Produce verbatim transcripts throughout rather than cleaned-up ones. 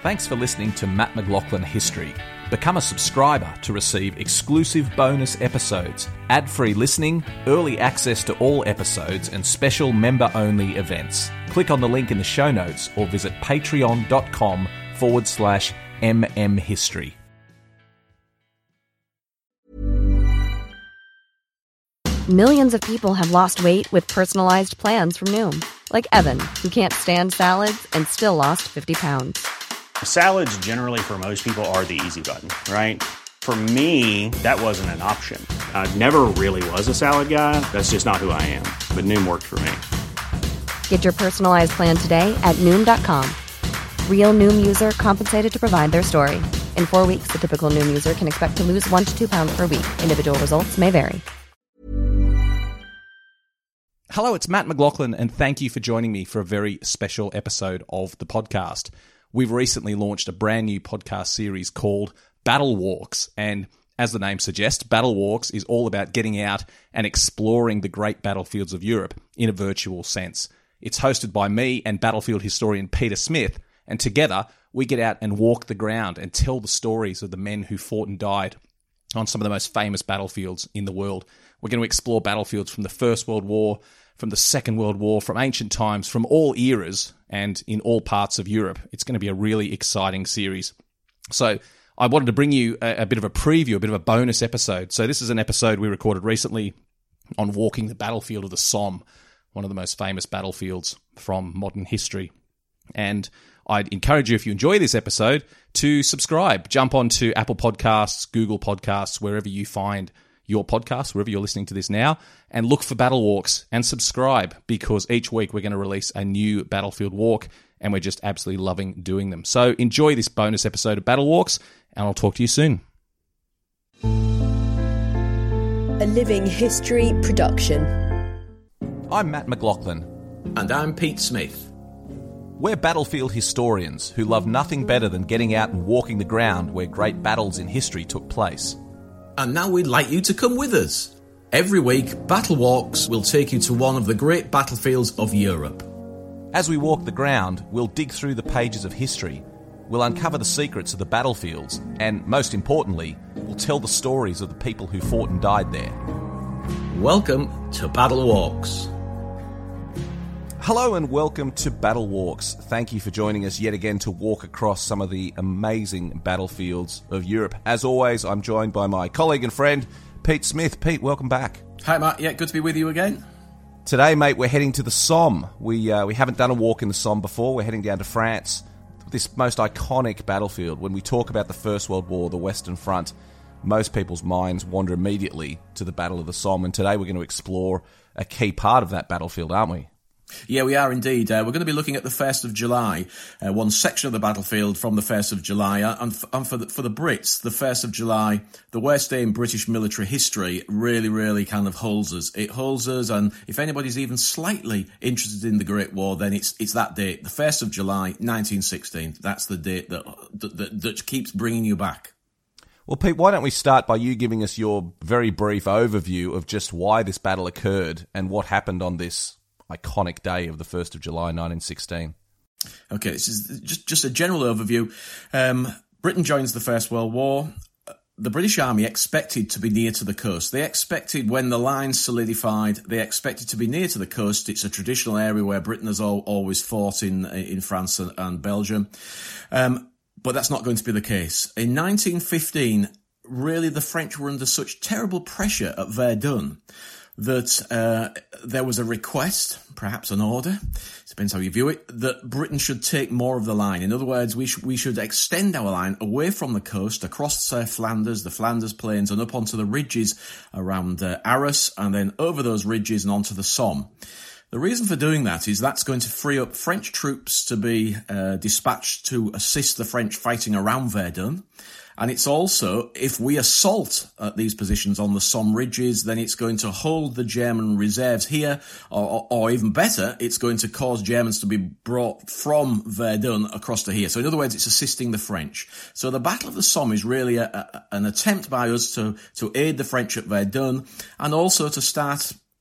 Thanks for listening to Matt McLaughlin History. Become a subscriber to receive exclusive bonus episodes, ad-free listening, early access to all episodes, and special member-only events. Click on the link in the show notes or visit patreon.com forward slash mmhistory. Millions of people have lost weight with personalized plans from Noom. Like Evan, who can't stand salads and still lost fifty pounds. Salads generally for most people are the easy button, right? For me, that wasn't an option. I never really was a salad guy. That's just not who I am. But Noom worked for me. Get your personalized plan today at Noom dot com. Real Noom user compensated to provide their story. In four weeks, the typical Noom user can expect to lose one to two pounds per week. Individual results may vary. Hello, it's Matt McLaughlin, and thank you for joining me for a very special episode of the podcast. We've recently launched a brand new podcast series called Battle Walks, and as the name suggests, Battle Walks is all about getting out and exploring the great battlefields of Europe in a virtual sense. It's hosted by me and battlefield historian Peter Smith, and together we get out and walk the ground and tell the stories of the men who fought and died on some of the most famous battlefields in the world. We're going to explore battlefields from the First World War, from the Second World War, from ancient times, from all eras, and in all parts of Europe. It's going to be a really exciting series. So I wanted to bring you a, a bit of a preview, a bit of a bonus episode. So this is an episode we recorded recently on walking the battlefield of the Somme, one of the most famous battlefields from modern history. And I'd encourage you, if you enjoy this episode, to subscribe. Jump onto Apple Podcasts, Google Podcasts, wherever you find your podcast, wherever you're listening to this now, and look for Battle Walks and subscribe, because each week we're going to release a new battlefield walk, and we're just absolutely loving doing them. So enjoy this bonus episode of Battle Walks, and I'll talk to you soon. A Living History production. I'm Matt McLaughlin. And I'm Pete Smith. We're battlefield historians who love nothing better than getting out and walking the ground where great battles in history took place. And now we'd like you to come with us. Every week, Battle Walks will take you to one of the great battlefields of Europe. As we walk the ground, we'll dig through the pages of history, we'll uncover the secrets of the battlefields, and most importantly, we'll tell the stories of the people who fought and died there. Welcome to Battle Walks. Hello and welcome to Battle Walks. Thank you for joining us yet again to walk across some of the amazing battlefields of Europe. As always, I'm joined by my colleague and friend, Pete Smith. Pete, welcome back. Hi, Matt. Yeah, good to be with you again. Today, mate, we're heading to the Somme. We uh, we haven't done a walk in the Somme before. We're heading down to France, this most iconic battlefield. When we talk about the First World War, the Western Front, most people's minds wander immediately to the Battle of the Somme. And today we're going to explore a key part of that battlefield, aren't we? Yeah, we are indeed. Uh, we're going to be looking at the first of July, uh, one section of the battlefield from the first of July. And, f- and for, the, for the Brits, the first of July, the worst day in British military history, really, really kind of holds us. It holds us, and if anybody's even slightly interested in the Great War, then it's it's that date, the first of July, nineteen sixteen. That's the date that that, that keeps bringing you back. Well, Pete, why don't we start by you giving us your very brief overview of just why this battle occurred and what happened on this iconic day of the first of July, nineteen sixteen. Okay, this is just, just a general overview. Um, Britain joins the First World War. The British Army expected to be near to the coast. They expected, when the lines solidified, they expected to be near to the coast. It's a traditional area where Britain has all, always fought in in France and, and Belgium. Um, but that's not going to be the case. In nineteen fifteen, really the French were under such terrible pressure at Verdun that uh, there was a request, perhaps an order, depends how you view it, that Britain should take more of the line. In other words, we, sh- we should extend our line away from the coast, across uh, Flanders, the Flanders Plains, and up onto the ridges around uh, Arras, and then over those ridges and onto the Somme. The reason for doing that is that's going to free up French troops to be uh, dispatched to assist the French fighting around Verdun. And it's also, if we assault at these positions on the Somme ridges, then it's going to hold the German reserves here, or, or, or even better, it's going to cause Germans to be brought from Verdun across to here. So in other words, it's assisting the French. So the Battle of the Somme is really a, a, an attempt by us to, to aid the French at Verdun, and also to start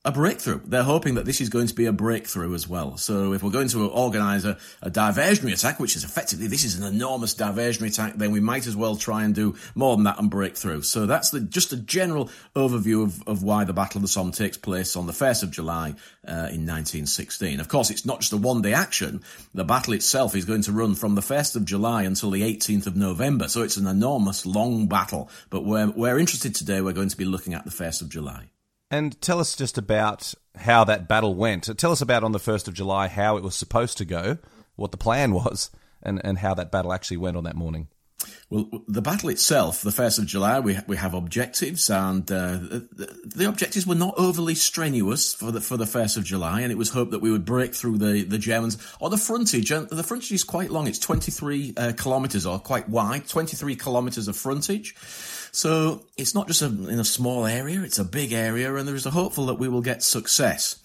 a breakthrough. They're hoping that this is going to be a breakthrough as well. So if we're going to organise a, a diversionary attack, which is effectively, this is an enormous diversionary attack, then we might as well try and do more than that and break through. So that's the, just a general overview of, of why the Battle of the Somme takes place on the first of July uh, in nineteen sixteen. Of course, it's not just a one-day action. The battle itself is going to run from the first of July until the eighteenth of November. So it's an enormous, long battle. But we're, we're interested today, we're going to be looking at the first of July. And tell us just about how that battle went. Tell us about on the first of July how it was supposed to go, what the plan was, and, and how that battle actually went on that morning. Well, the battle itself, the first of July, we we have objectives, and uh, the, the objectives were not overly strenuous for the for the first of July, and it was hoped that we would break through the, the Germans, or the frontage. And the frontage is quite long; it's twenty-three uh, kilometres, or quite wide, twenty-three kilometres of frontage. So it's not just a, in a small area; it's a big area, and there is a hopeful that we will get success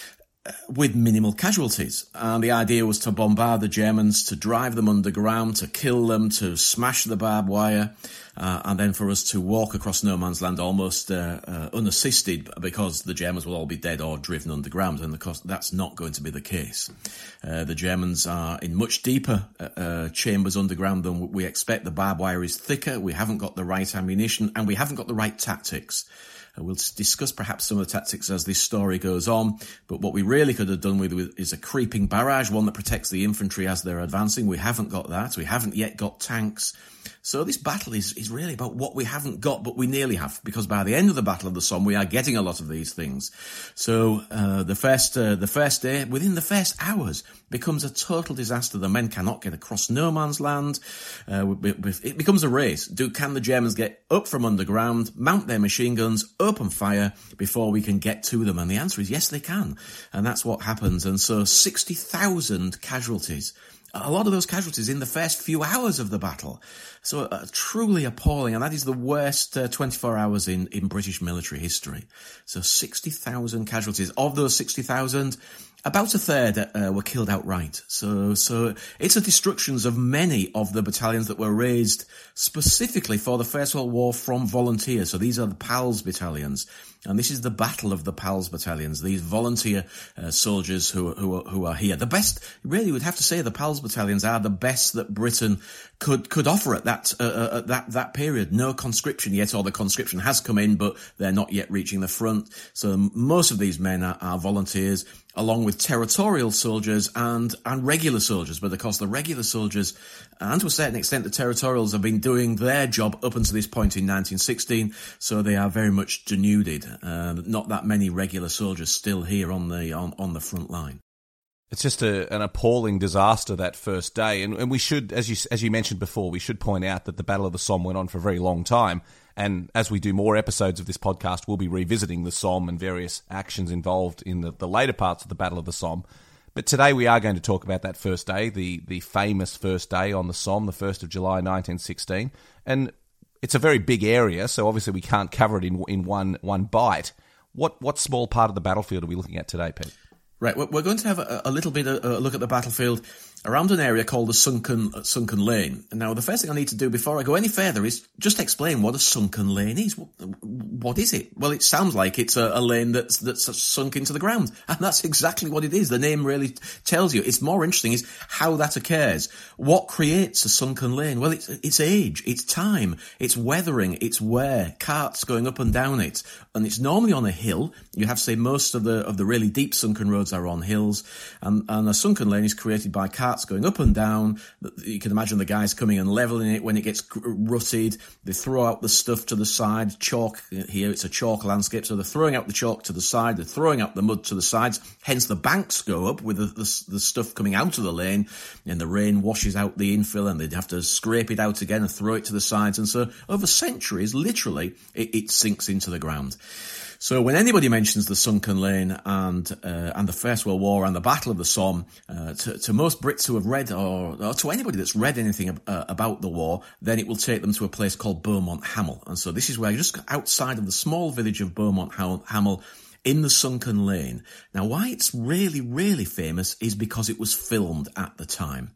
with minimal casualties. And the idea was to bombard the Germans, to drive them underground, to kill them, to smash the barbed wire, uh, and then for us to walk across no man's land almost uh, uh, unassisted, because the Germans will all be dead or driven underground, and of course that's not going to be the case. Uh, the Germans are in much deeper uh, uh, chambers underground than we expect. The barbed wire is thicker, we haven't got the right ammunition, and we haven't got the right tactics. Uh, we'll discuss perhaps some of the tactics as this story goes on, but what we really could have done with, with is a creeping barrage, one that protects the infantry as they're advancing. We haven't got that. We haven't yet got tanks. So this battle is, is really about what we haven't got, but we nearly have, because by the end of the Battle of the Somme, we are getting a lot of these things. So uh, the first uh, the first day, within the first hours, becomes a total disaster. The men cannot get across no man's land. Uh, it becomes a race. Do Can the Germans get up from underground, mount their machine guns, open fire before we can get to them? And the answer is yes, they can. And that's what happens. And so sixty thousand casualties. A lot of those casualties in the first few hours of the battle. So uh, truly appalling, and that is the worst uh, twenty-four hours in, in British military history. So sixty thousand casualties. Of those sixty thousand, about a third uh, were killed outright. So so it's a destructions of many of the battalions that were raised specifically for the First World War from volunteers. So these are the PALS battalions. And this is the battle of the PALS battalions, these volunteer uh, soldiers who, who, are, who are here. The best, really would have to say the PALS battalions are the best that Britain could could offer at that uh, at that that period. No conscription yet, or the conscription has come in, but they're not yet reaching the front. So most of these men are, are volunteers, along with territorial soldiers and, and regular soldiers. But of course, the regular soldiers, and to a certain extent, the territorials have been doing their job up until this point in nineteen sixteen, so they are very much denuded. Uh, not that many regular soldiers still here on the on, on the front line. It's just a, an appalling disaster that first day, and, and we should, as you as you mentioned before, we should point out that the Battle of the Somme went on for a very long time. And as we do more episodes of this podcast, we'll be revisiting the Somme and various actions involved in the, the later parts of the Battle of the Somme. But today we are going to talk about that first day, the the famous first day on the Somme, the first of July nineteen sixteen. And it's a very big area, so obviously we can't cover it in in one one bite. What what small part of the battlefield are we looking at today, Pete? Right, we're going to have a, a little bit of a look at the battlefield around an area called the Sunken uh, Sunken Lane. Now, the first thing I need to do before I go any further is just explain what a sunken lane is. What, what is it? Well, it sounds like it's a, a lane that's that's sunk into the ground, and that's exactly what it is. The name really tells you. It's more interesting is how that occurs. What creates a sunken lane? Well, it's it's age, it's time, it's weathering, it's wear, carts going up and down it, and it's normally on a hill. You have to say most of the of the really deep sunken roads are on hills, and, and a sunken lane is created by carts going up and down. You can imagine the guys coming and levelling it when it gets rutted. They throw out the stuff to the side. Chalk, here it's a chalk landscape, so they're throwing out the chalk to the side, they're throwing out the mud to the sides, hence the banks go up with the, the, the stuff coming out of the lane, and the rain washes out the infill, and they'd have to scrape it out again and throw it to the sides, and so over centuries, literally, it, it sinks into the ground. So when anybody mentions the sunken lane and uh, and the First World War and the Battle of the Somme, uh, to, to most Brits who have read, or, or to anybody that's read anything uh, about the war, then it will take them to a place called Beaumont Hamel. And so this is where, just outside of the small village of Beaumont Hamel, in the sunken lane. Now, why it's really, really famous is because it was filmed at the time.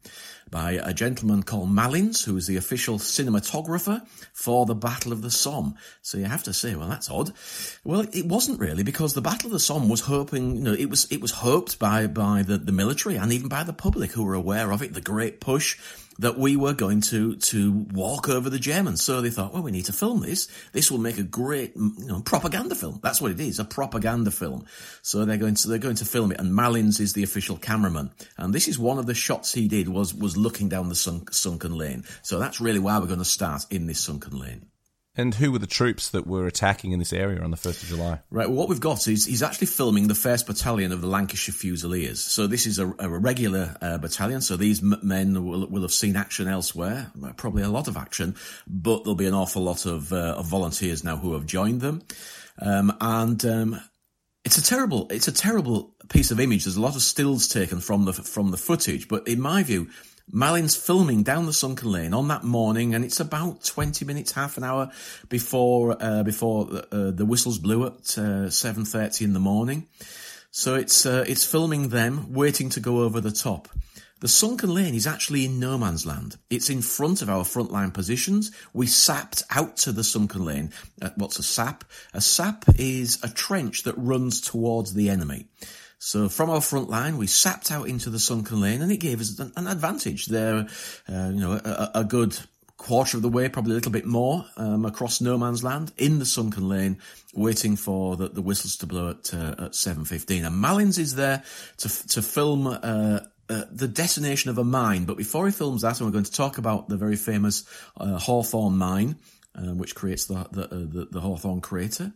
by a gentleman called Malins, who is the official cinematographer for the Battle of the Somme. So you have to say, well, that's odd. Well, it wasn't really, because the Battle of the Somme was hoping, you know, it was it was hoped by by the, the military and even by the public who were aware of it, the great push, that we were going to to walk over the Germans. So they thought, well, we need to film this. This will make a great, you know, propaganda film. That's what it is, a propaganda film. So they're going to they're going to film it, and Malins is the official cameraman. And this is one of the shots he did was was looking down the sunk, sunken lane. So that's really why we're going to start in this sunken lane. And who were the troops that were attacking in this area on the first of July? Right, well, what we've got is he's actually filming the first Battalion of the Lancashire Fusiliers. So this is a, a regular uh, battalion, so these m- men will, will have seen action elsewhere, probably a lot of action, but there'll be an awful lot of, uh, of volunteers now who have joined them. Um, and um, it's a terrible, it's a terrible piece of image. There's a lot of stills taken from the from the footage, but in my view, Malin's filming down the sunken lane on that morning, and it's about twenty minutes, half an hour before uh, before uh, the whistles blew at uh, seven thirty in the morning. So it's uh, it's filming them waiting to go over the top. The sunken lane is actually in no man's land. It's in front of our frontline positions. We sapped out to the sunken lane. Uh, what's a sap? A sap is a trench that runs towards the enemy. So from our front line, we sapped out into the sunken lane, and it gave us an, an advantage. There, uh, you know, a, a good quarter of the way, probably a little bit more, um, across no man's land in the sunken lane, waiting for the, the whistles to blow at, uh, at seven fifteen. And Malins is there to to film uh, uh, the detonation of a mine. But before he films that, and we're going to talk about the very famous uh, Hawthorne mine, uh, which creates the the, uh, the the Hawthorne crater.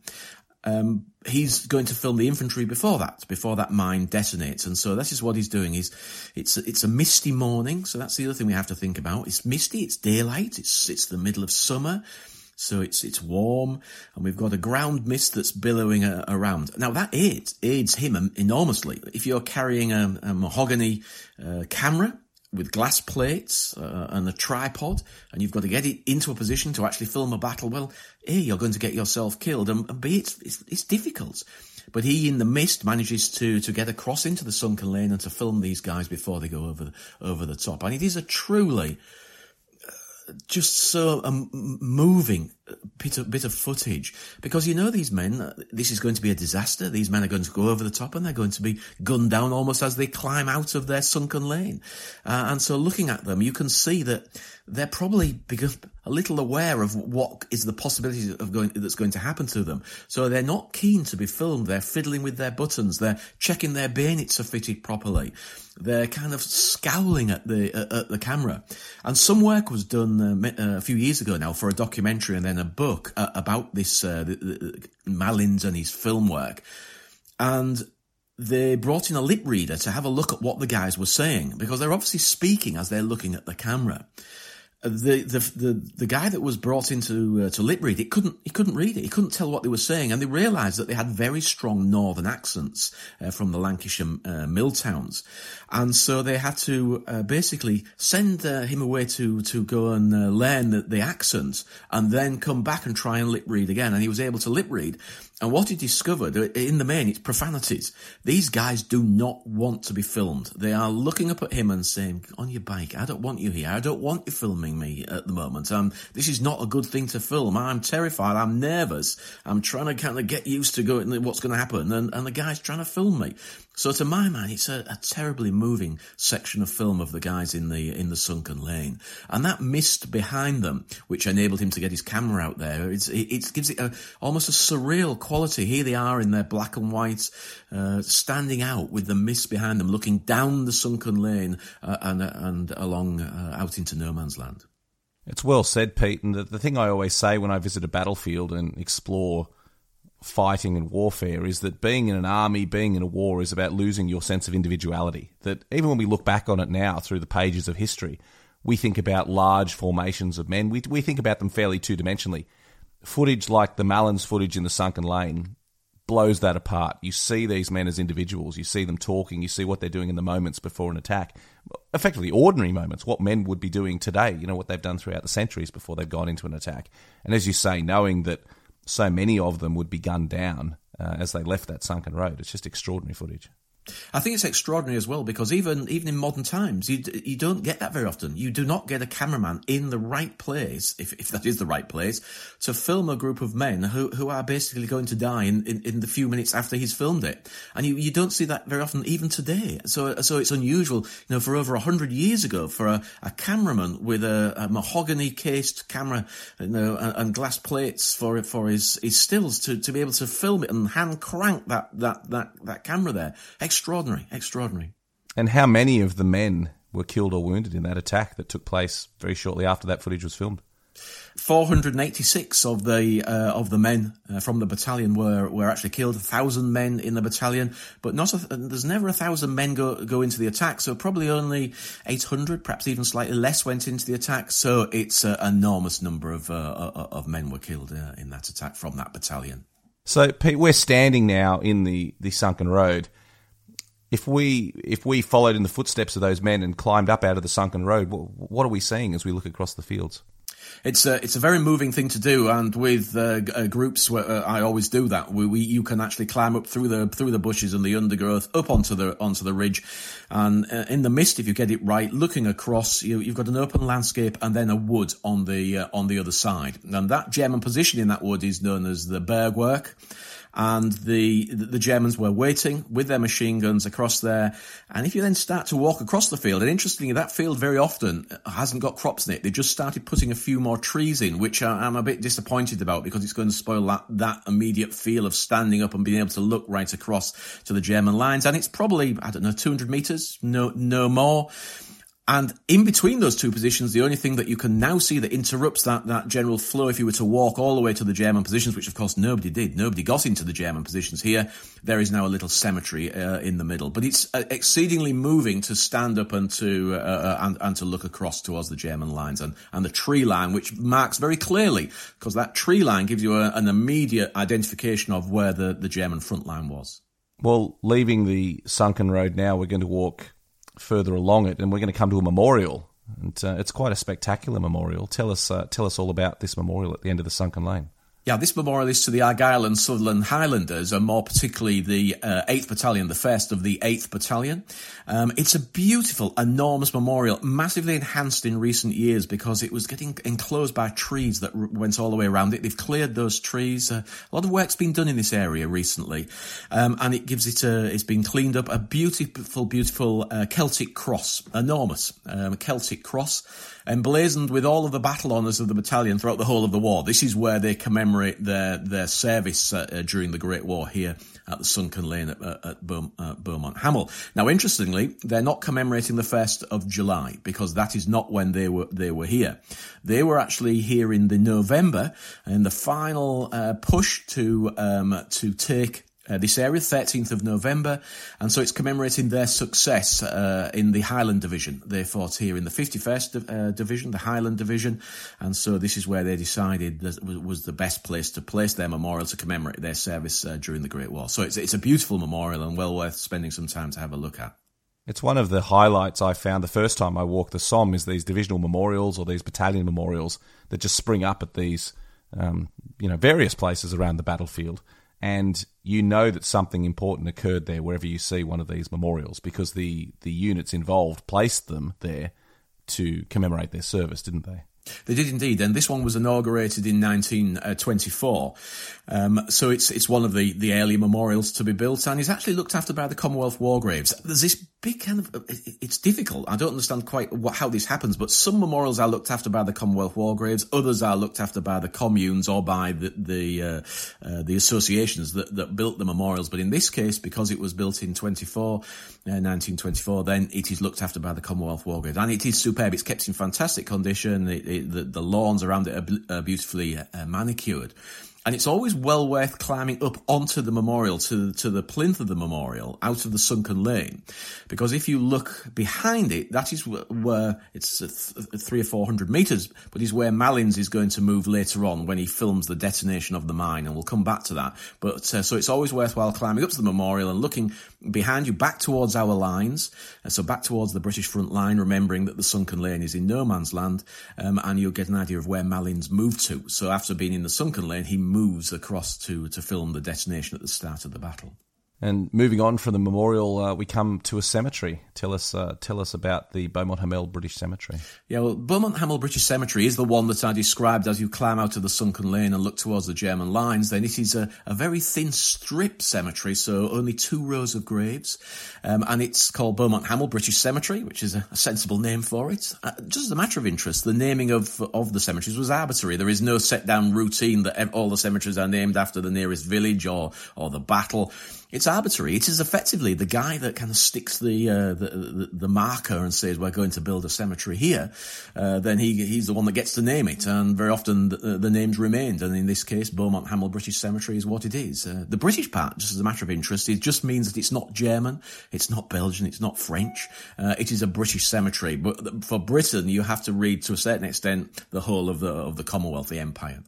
Um, he's going to film the infantry before that, before that mine detonates. And so this is what he's doing. He's, it's, it's a misty morning. So that's the other thing we have to think about. It's misty, it's daylight, it's, it's the middle of summer. So it's, it's warm, and we've got a ground mist that's billowing uh, around. Now that aids, aids him enormously. If you're carrying a, a mahogany, uh, camera, with glass plates uh, and a tripod, and you've got to get it into a position to actually film a battle, well, A, you're going to get yourself killed, and, and B, it's, it's, it's difficult. But he, in the mist, manages to, to get across into the sunken lane and to film these guys before they go over the, over the top. And it is a truly uh, just so um, moving bit of, bit of footage, because you know these men, uh, this is going to be a disaster. These men are going to go over the top, and they're going to be gunned down almost as they climb out of their sunken lane. Uh, and so looking at them, you can see that they're probably become a little aware of what is the possibility of going that's going to happen to them. So they're not keen to be filmed. They're fiddling with their buttons. They're checking their bayonets are fitted properly. They're kind of scowling at the uh, at the camera. And some work was done uh, a few years ago now for a documentary and then a book uh, about this uh, the, the, Malins and his film work. And they brought in a lip reader to have a look at what the guys were saying, because they're obviously speaking as they're looking at the camera. The the the, the guy that was brought in to, uh, to lip read it couldn't he couldn't read it. He couldn't tell what they were saying, and they realised that they had very strong northern accents uh, from the Lancashire uh, mill towns, and so they had to uh, basically send uh, him away to to go and uh, learn the, the accent, and then come back and try and lip read again. And he was able to lip read. And what he discovered, in the main, it's profanities. These guys do not want to be filmed. They are looking up at him and saying, on your bike, I don't want you here. I don't want you filming me at the moment. Um, this is not a good thing to film. I'm terrified. I'm nervous. I'm trying to kind of get used to going, what's going to happen. And, and the guy's trying to film me. So to my mind, it's a, a terribly moving section of film of the guys in the in the sunken lane, and that mist behind them, which enabled him to get his camera out there, it's, it, it gives it a, almost a surreal quality. Here they are in their black and white, uh, standing out with the mist behind them, looking down the sunken lane uh, and and along uh, out into no man's land. It's well said, Pete. And the, the thing I always say when I visit a battlefield and explore fighting and warfare is that being in an army, being in a war is about losing your sense of individuality. That even when we look back on it now through the pages of history, we think about large formations of men. We we think about them fairly two-dimensionally. Footage like the Malins footage in the sunken lane blows that apart. You see these men as individuals. You see them talking. You see what they're doing in the moments before an attack. Effectively ordinary moments, what men would be doing today, you know, what they've done throughout the centuries before they've gone into an attack. And as you say, knowing that so many of them would be gunned down uh, as they left that sunken road. It's just extraordinary footage. I think it's extraordinary as well, because even even in modern times, you you don't get that very often. You do not get a cameraman in the right place, if if that is the right place, to film a group of men who, who are basically going to die in, in, in the few minutes after he's filmed it. And you, you don't see that very often, even today. So so it's unusual, you know, for over a hundred years ago, for a, a cameraman with a, a mahogany cased camera, you know, and, and glass plates for for his, his stills to, to be able to film it and hand crank that that that, that camera there. Extraordinary, extraordinary. And how many of the men were killed or wounded in that attack that took place very shortly after that footage was filmed? four hundred eighty-six of the uh, of the men uh, from the battalion were, were actually killed. A thousand men in the battalion, but not a, there's never a thousand men go go into the attack. So probably only eight hundred, perhaps even slightly less, went into the attack. So it's an enormous number of uh, of men were killed uh, in that attack from that battalion. So Pete, we're standing now in the, the sunken road. If we if we followed in the footsteps of those men and climbed up out of the sunken road, what, what are we seeing as we look across the fields? It's a, it's a very moving thing to do, and with uh, uh, groups, where, uh, I always do that. We, we you can actually climb up through the through the bushes and the undergrowth up onto the onto the ridge, and uh, in the mist, if you get it right, looking across, you, you've got an open landscape and then a wood on the uh, on the other side, and that German position in that wood is known as the Bergwerk. And the the Germans were waiting with their machine guns across there. And if you then start to walk across the field, and interestingly, that field very often hasn't got crops in it. They just started putting a few more trees in, which I'm a bit disappointed about, because it's going to spoil that, that immediate feel of standing up and being able to look right across to the German lines. And it's probably, I don't know, two hundred metres, no, no more. And in between those two positions, the only thing that you can now see that interrupts that, that general flow, if you were to walk all the way to the German positions, which of course nobody did, nobody got into the German positions here, there is now a little cemetery uh, in the middle. But it's uh, exceedingly moving to stand up and to uh, uh, and, and to look across towards the German lines, and, and the tree line, which marks very clearly, because that tree line gives you a, an immediate identification of where the, the German front line was. Well, leaving the sunken road now, we're going to walk further along it, and we're going to come to a memorial, and uh, it's quite a spectacular memorial. Tell us, uh, tell us all about this memorial at the end of the sunken lane. Yeah, this memorial is to the Argyll and Sutherland Highlanders, and more particularly the uh, eighth Battalion, the first of the eighth Battalion. Um, it's a beautiful, enormous memorial, massively enhanced in recent years because it was getting enclosed by trees that r- went all the way around it. They've cleared those trees. Uh, a lot of work's been done in this area recently, um, and it gives it a, it's been cleaned up, a beautiful, beautiful uh, Celtic cross, enormous um, Celtic cross, emblazoned with all of the battle honours of the battalion throughout the whole of the war. This is where they commemorate their their service uh, during the Great War here at the sunken lane at, at Beau, uh, Beaumont Hamel. Now, interestingly, they're not commemorating the first of July, because that is not when they were they were here. They were actually here in the November, in the final uh, push to um, to take Uh, this area, thirteenth of November, and so it's commemorating their success uh, in the Highland Division. They fought here in the fifty-first uh, Division, the Highland Division, and so this is where they decided that was the best place to place their memorial to commemorate their service uh, during the Great War. So it's, it's a beautiful memorial and well worth spending some time to have a look at. It's one of the highlights I found the first time I walked the Somme, is these divisional memorials or these battalion memorials that just spring up at these, um, you know, various places around the battlefield. And you know that something important occurred there wherever you see one of these memorials, because the, the units involved placed them there to commemorate their service, didn't they? They did indeed, and this one was inaugurated in nineteen twenty-four. Um, so it's it's one of the, the early memorials to be built, and is actually looked after by the Commonwealth War Graves. There's this big kind of, it's difficult. I don't understand quite what, how this happens, but some memorials are looked after by the Commonwealth War Graves, others are looked after by the communes or by the the, uh, uh, the associations that, that built the memorials. But in this case, because it was built in twenty-four, uh, nineteen twenty-four, then it is looked after by the Commonwealth War Graves, and it is superb. It's kept in fantastic condition. It, it, the, the lawns around it are, are beautifully uh, manicured. And it's always well worth climbing up onto the memorial, to to the plinth of the memorial, out of the sunken lane, because if you look behind it, that is where it's th- three or four hundred metres, but is where Malins is going to move later on when he films the detonation of the mine, and we'll come back to that. But uh, so it's always worthwhile climbing up to the memorial and looking behind you, back towards our lines, uh, so back towards the British front line, remembering that the sunken lane is in no man's land, um, and you'll get an idea of where Malins moved to. So after being in the sunken lane, he moves across to, to film the detonation at the start of the battle. And moving on from the memorial, uh, we come to a cemetery. Tell us, uh, tell us about the Beaumont Hamel British Cemetery. Yeah, well, Beaumont Hamel British Cemetery is the one that I described as you climb out of the sunken lane and look towards the German lines. Then it is a, a very thin strip cemetery, so only two rows of graves, um, and it's called Beaumont Hamel British Cemetery, which is a, a sensible name for it. Uh, just as a matter of interest, the naming of of the cemeteries was arbitrary. There is no set down routine that all the cemeteries are named after the nearest village or or the battle. It's arbitrary. It is effectively the guy that kind of sticks the, uh, the, the the marker and says we're going to build a cemetery here. Uh, then he he's the one that gets to name it, and very often the, the names remained. And in this case, Beaumont Hamel British Cemetery is what it is. Uh, the British part, just as a matter of interest, it just means that it's not German, it's not Belgian, it's not French. Uh, it is a British cemetery. But for Britain, you have to read to a certain extent the whole of the of the Commonwealth, the Empire.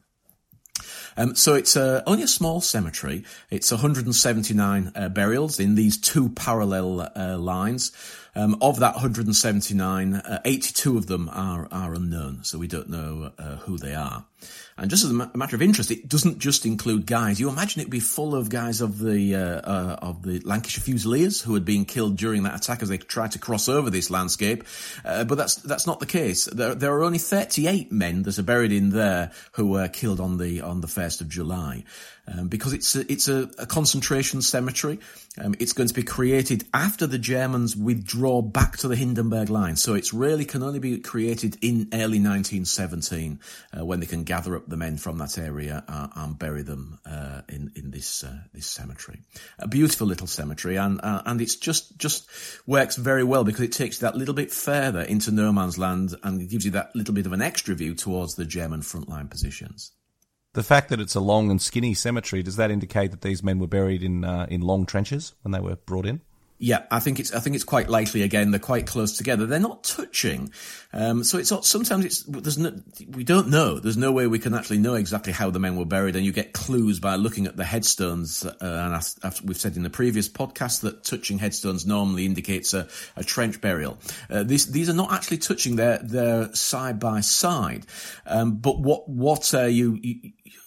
Um, so it's uh, only a small cemetery. It's one hundred seventy-nine uh, burials in these two parallel uh, lines. Um, of that one hundred seventy-nine, uh, eighty-two of them are, are unknown, so we don't know uh, who they are. And just as a, ma- a matter of interest, it doesn't just include guys. You imagine it'd be full of guys of the uh, uh, of the Lancashire Fusiliers who had been killed during that attack as they tried to cross over this landscape. Uh, but that's that's not the case. There, there are only thirty-eight men that are buried in there who were killed on the on the first of July. Um, because it's a, it's a, a concentration cemetery. Um, it's going to be created after the Germans withdraw back to the Hindenburg Line. So it's really can only be created in early nineteen seventeen, uh, when they can gather up the men from that area uh, and bury them uh, in in this uh, this cemetery. A beautiful little cemetery, and uh, and it's just just works very well because it takes you that little bit further into no man's land and gives you that little bit of an extra view towards the German frontline positions. The fact that it's a long and skinny cemetery, does that indicate that these men were buried in uh, in long trenches when they were brought in? Yeah, I think it's I think it's quite likely. Again, they're quite close together. They're not touching, um, so it's not, sometimes it's there's no, we don't know. There's no way we can actually know exactly how the men were buried, and you get clues by looking at the headstones. Uh, and as, as we've said in the previous podcast, that touching headstones normally indicates a, a trench burial. Uh, these these are not actually touching; they're they're side by side. Um, but what what uh, you, you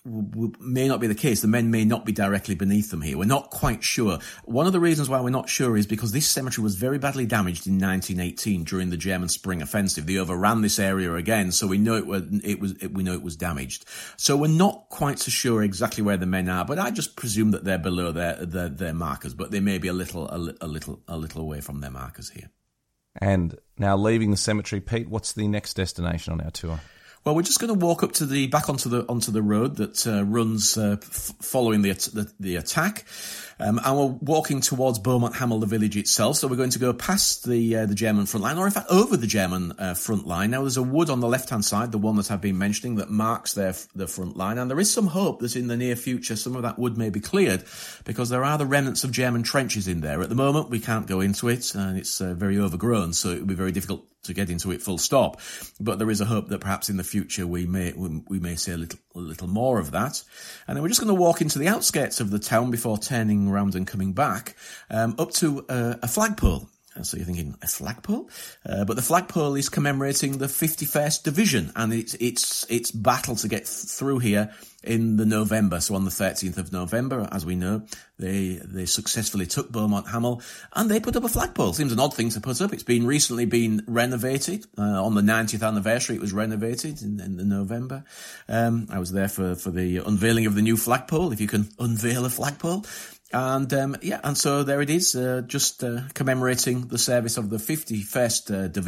may not be the case. The men may not be directly beneath them here. We're not quite sure. One of the reasons why we're not sure is because this cemetery was very badly damaged in nineteen eighteen during the German Spring Offensive. They overran this area again, so we know it was, it was it, we know it was damaged. So we're not quite so sure exactly where the men are, but I just presume that they're below their their, their markers, but they may be a little a, a little a little away from their markers here. And now leaving the cemetery, Pete, what's the next destination on our tour? Well, we're just going to walk up to the back onto the onto the road that uh, runs uh, f- following the, the the attack, um, and we're walking towards Beaumont Hamel, the village itself. So we're going to go past the uh, the German front line, or in fact over the German uh, front line. Now there's a wood on the left hand side, the one that I've been mentioning, that marks their the front line, and there is some hope that in the near future some of that wood may be cleared, because there are the remnants of German trenches in there. At the moment, we can't go into it, and it's uh, very overgrown, so it would be very difficult to get into it full stop. But there is a hope that perhaps in the future we may we, we may see a little a little more of that. And then we're just going to walk into the outskirts of the town before turning around and coming back um, up to uh, a flagpole. So you're thinking, a flagpole? Uh, but the flagpole is commemorating the fifty-first Division and its its its battle to get through here in the November. So on the thirteenth of November, as we know, they they successfully took Beaumont Hamel and they put up a flagpole. Seems an odd thing to put up. It's been recently been renovated. Uh, on the ninetieth anniversary, it was renovated in, in the November. Um, I was there for, for the unveiling of the new flagpole, if you can unveil a flagpole. And, um, yeah, and so there it is, uh, just uh, commemorating the service of the fifty-first uh, Division.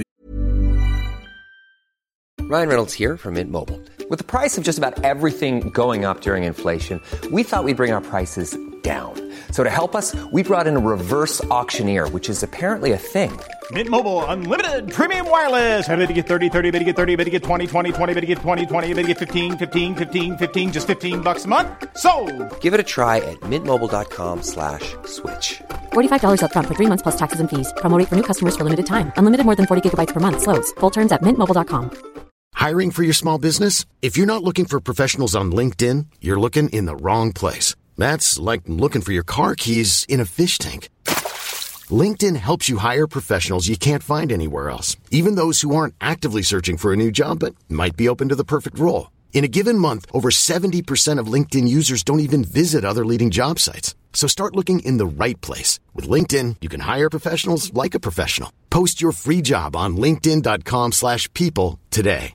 Ryan Reynolds here from Mint Mobile. With the price of just about everything going up during inflation, we thought we'd bring our prices down. So to help us, we brought in a reverse auctioneer, which is apparently a thing. Mint Mobile Unlimited Premium Wireless. How to get thirty, thirty, how to get thirty, how to get twenty, twenty, twenty, how to get twenty, twenty, how to get fifteen, fifteen, fifteen, fifteen, just fifteen bucks a month? Sold! Give it a try at mintmobile.com slash switch. forty-five dollars up front for three months plus taxes and fees. Promo rate for new customers for limited time. Unlimited more than forty gigabytes per month. Slows full terms at mint mobile dot com. Hiring for your small business? If you're not looking for professionals on LinkedIn, you're looking in the wrong place. That's like looking for your car keys in a fish tank. LinkedIn helps you hire professionals you can't find anywhere else, even those who aren't actively searching for a new job but might be open to the perfect role. In a given month, over seventy percent of LinkedIn users don't even visit other leading job sites. So start looking in the right place. With LinkedIn, you can hire professionals like a professional. Post your free job on linkedin.com slash people today.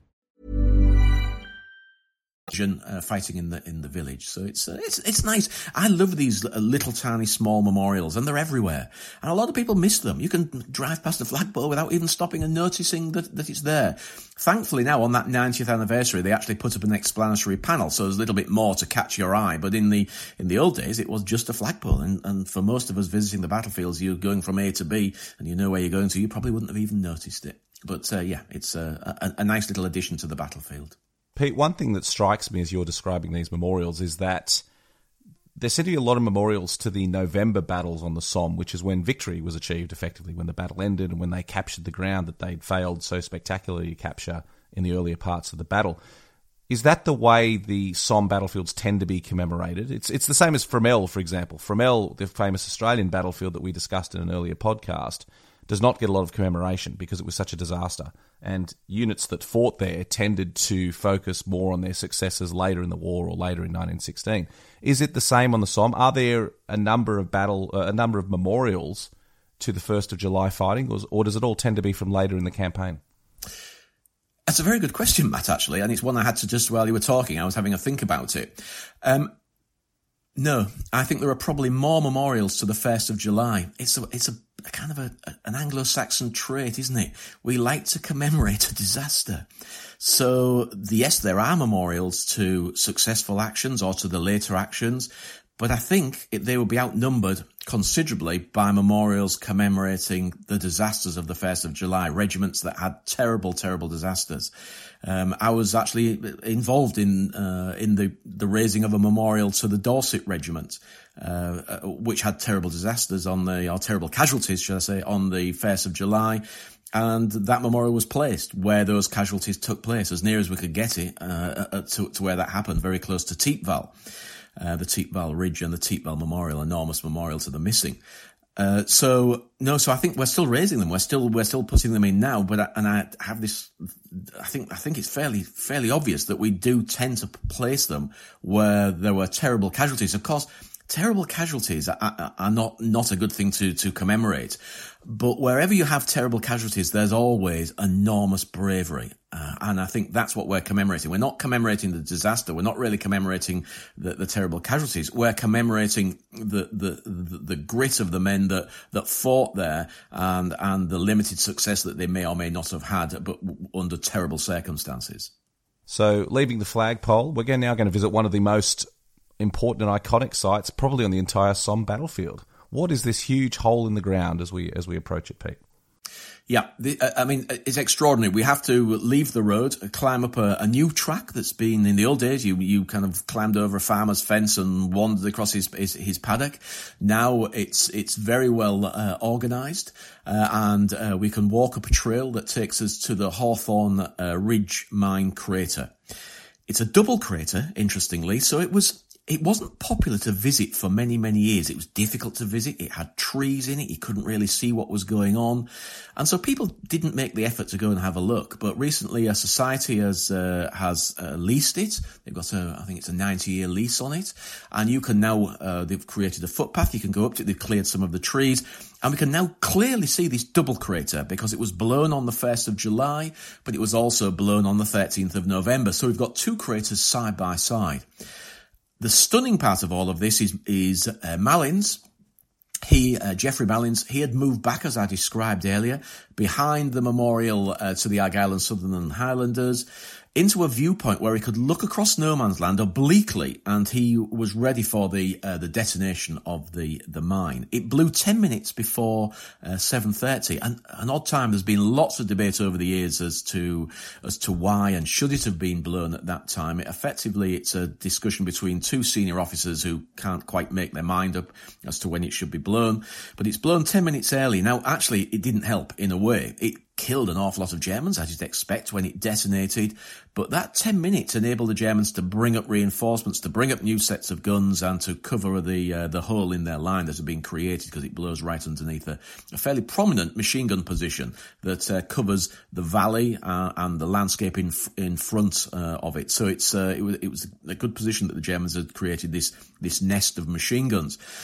Uh, fighting in the in the village, so it's uh, it's it's nice. I love these little tiny small memorials, and they're everywhere. And a lot of people miss them. You can drive past a flagpole without even stopping and noticing that that it's there. Thankfully, now on that ninetieth anniversary, they actually put up an explanatory panel, so there's a little bit more to catch your eye. But in the in the old days, it was just a flagpole, and and for most of us visiting the battlefields, you're going from A to B, and you know where you're going to. You probably wouldn't have even noticed it. But uh, yeah, it's a, a, a nice little addition to the battlefield. Pete, one thing that strikes me as you're describing these memorials is that there seem to be a lot of memorials to the November battles on the Somme, which is when victory was achieved effectively, when the battle ended and when they captured the ground that they'd failed so spectacularly to capture in the earlier parts of the battle. Is that the way the Somme battlefields tend to be commemorated? It's it's the same as Fromelles, for example. Fromelles, the famous Australian battlefield that we discussed in an earlier podcast, does not get a lot of commemoration because it was such a disaster. And units that fought there tended to focus more on their successes later in the war or later in nineteen sixteen. Is it the same on the Somme? Are there a number of battle, uh, a number of memorials to the first of July fighting, or, or does it all tend to be from later in the campaign? That's a very good question, Matt, actually, and it's one I had to just, while you were talking, I was having a think about it. Um, no, I think there are probably more memorials to the first of July. It's a, it's a, a kind of a, an Anglo-Saxon trait, isn't it? We like to commemorate a disaster. So, yes, there are memorials to successful actions or to the later actions, but I think it, they will be outnumbered considerably by memorials commemorating the disasters of the first of July, regiments that had terrible, terrible disasters. Um, I was actually involved in uh, in the, the raising of a memorial to the Dorset Regiment, uh, which had terrible disasters on the, or terrible casualties, should I say, on the first of July. And that memorial was placed where those casualties took place, as near as we could get it, uh, to, to where that happened, very close to Thiepval. Uh, the Thiepval Ridge and the Thiepval Memorial, enormous memorial to the missing. Uh, so, no, so I think we're still raising them. We're still, we're still putting them in now, but, I, and I have this, I think, I think it's fairly, fairly obvious that we do tend to place them where there were terrible casualties. Of course, terrible casualties are, are, are not, not a good thing to, to commemorate. But wherever you have terrible casualties, there's always enormous bravery. Uh, and I think that's what we're commemorating. We're not commemorating the disaster. We're not really commemorating the, the terrible casualties. We're commemorating the, the, the, the grit of the men that, that fought there and, and the limited success that they may or may not have had, but under terrible circumstances. So, leaving the flagpole, we're now going to visit one of the most important and iconic sites, probably on the entire Somme battlefield. What is this huge hole in the ground as we as we approach it, Pete? Yeah, the, I mean, it's extraordinary. We have to leave the road, climb up a, a new track that's been, in the old days, you you kind of climbed over a farmer's fence and wandered across his his, his paddock. Now it's it's very well uh, organised, uh, and uh, we can walk up a trail that takes us to the Hawthorne uh, Ridge Mine crater. It's a double crater, interestingly, so it was... It wasn't popular to visit for many, many years. It was difficult to visit. It had trees in it. You couldn't really see what was going on. And so people didn't make the effort to go and have a look. But recently a society has, uh, has, uh, leased it. They've got a, I think it's a ninety year lease on it. And you can now, uh, they've created a footpath. You can go up to it. They've cleared some of the trees. And we can now clearly see this double crater because it was blown on the first of July, but it was also blown on the thirteenth of November. So we've got two craters side by side. The stunning part of all of this is, is uh, Malins. He, uh, Geoffrey Malins, he had moved back, as I described earlier, behind the memorial uh, to the Argyll and Sutherland Highlanders, into a viewpoint where he could look across no man's land obliquely, and he was ready for the uh, the detonation of the the mine. It blew ten minutes before uh, seven thirty, and an odd time. There's been lots of debate over the years as to as to why and should it have been blown at that time. It, effectively, it's a discussion between two senior officers who can't quite make their mind up as to when it should be blown. But it's blown ten minutes early. Now, actually, it didn't help in a way. It killed an awful lot of Germans, as you'd expect, when it detonated. But that ten minutes enabled the Germans to bring up reinforcements, to bring up new sets of guns, and to cover the uh, the hole in their line that had been created because it blows right underneath a, a fairly prominent machine gun position that uh, covers the valley uh, and the landscape in in front uh, of it. So it's uh, it was it was a good position that the Germans had created this this nest of machine guns.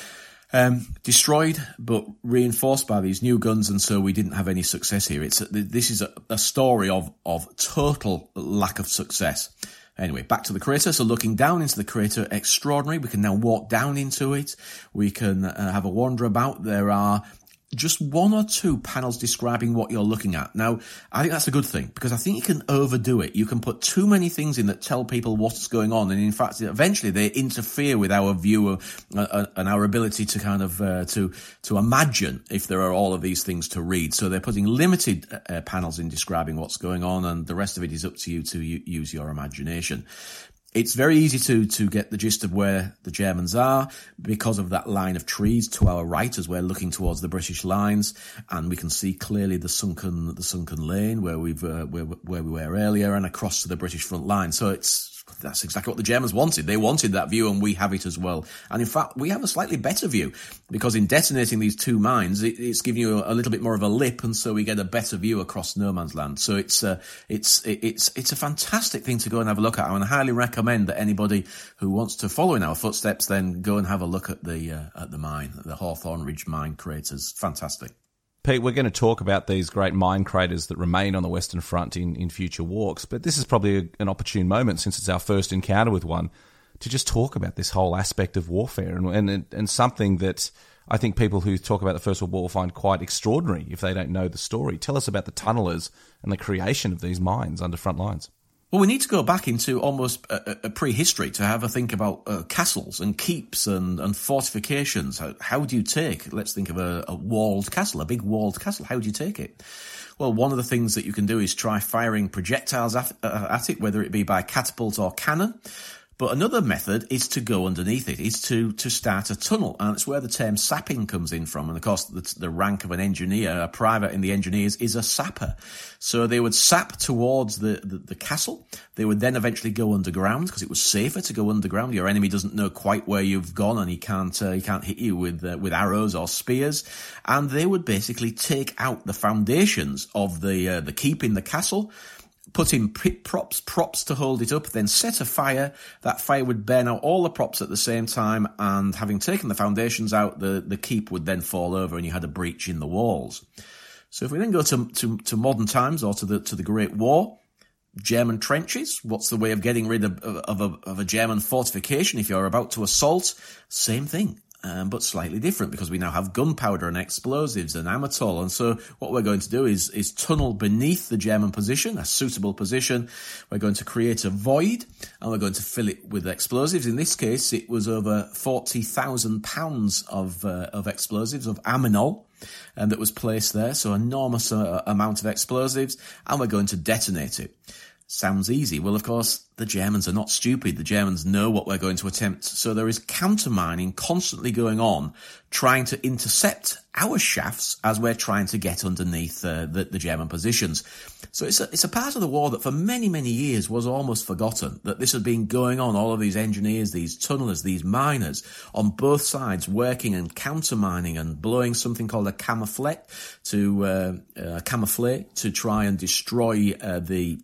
Um, destroyed, but reinforced by these new guns, and so we didn't have any success here. It's this is a, a story of of total lack of success. Anyway, back to the crater. So looking down into the crater, extraordinary. We can now walk down into it. We can uh, have a wander about. There are just one or two panels describing what you're looking at. Now, I think that's a good thing, because I think you can overdo it. You can put too many things in that tell people what's going on, and in fact, eventually they interfere with our view of, uh, and our ability to kind of uh, to to imagine if there are all of these things to read. So they're putting limited uh, panels in describing what's going on, and the rest of it is up to you to u- use your imagination. It's very easy to to get the gist of where the Germans are because of that line of trees to our right as we're looking towards the British lines, and we can see clearly the sunken the sunken lane where we've uh, where where we were earlier, and across to the British front line. So it's that's exactly what the Germans wanted. They wanted that view, and we have it as well. And in fact, we have a slightly better view, because in detonating these two mines, it, it's giving you a, a little bit more of a lip, and so we get a better view across no man's land. So it's uh, it's it's it's a fantastic thing to go and have a look at. I would highly recommend that anybody who wants to follow in our footsteps then go and have a look at the uh, at the mine, the Hawthorne Ridge mine craters. Fantastic. Pete, we're going to talk about these great mine craters that remain on the Western Front in, in future walks, but this is probably a, an opportune moment, since it's our first encounter with one, to just talk about this whole aspect of warfare, and, and, and something that I think people who talk about the First World War will find quite extraordinary if they don't know the story. Tell us about the tunnelers and the creation of these mines under front lines. Well, we need to go back into almost a, a prehistory to have a think about uh, castles and keeps and, and fortifications. How, how do you take, let's think of a, a walled castle, a big walled castle. How do you take it? Well, one of the things that you can do is try firing projectiles at, uh, at it, whether it be by catapult or cannon. But another method is to go underneath it, is to, to start a tunnel. And it's where the term sapping comes in from. And of course, the, the rank of an engineer, a private in the engineers, is a sapper. So they would sap towards the, the, the castle. They would then eventually go underground, because it was safer to go underground. Your enemy doesn't know quite where you've gone, and he can't, uh, he can't hit you with, uh, with arrows or spears. And they would basically take out the foundations of the, uh, the keep in the castle, put in pit props, props to hold it up, then set a fire. That fire would burn out all the props at the same time, and having taken the foundations out, the, the keep would then fall over, and you had a breach in the walls. So if we then go to, to, to modern times, or to the, to the Great War, German trenches, what's the way of getting rid of, of, of, a, of a German fortification if you're about to assault? Same thing. Um, but slightly different, because we now have gunpowder and explosives and amatol. And so what we're going to do is, is tunnel beneath the German position, a suitable position. We're going to create a void, and we're going to fill it with explosives. In this case, it was over forty thousand pounds of, uh, of explosives, of aminol, and that was placed there. So enormous uh, amount of explosives, and we're going to detonate it. Sounds easy. Well, of course, the Germans are not stupid. The Germans know what we're going to attempt. So there is countermining constantly going on, trying to intercept our shafts as we're trying to get underneath uh, the, the German positions. So it's a, it's a part of the war that for many, many years was almost forgotten, that this had been going on, all of these engineers, these tunnelers, these miners on both sides working and countermining and blowing something called a camouflet to, uh, uh, camouflet to try and destroy uh, the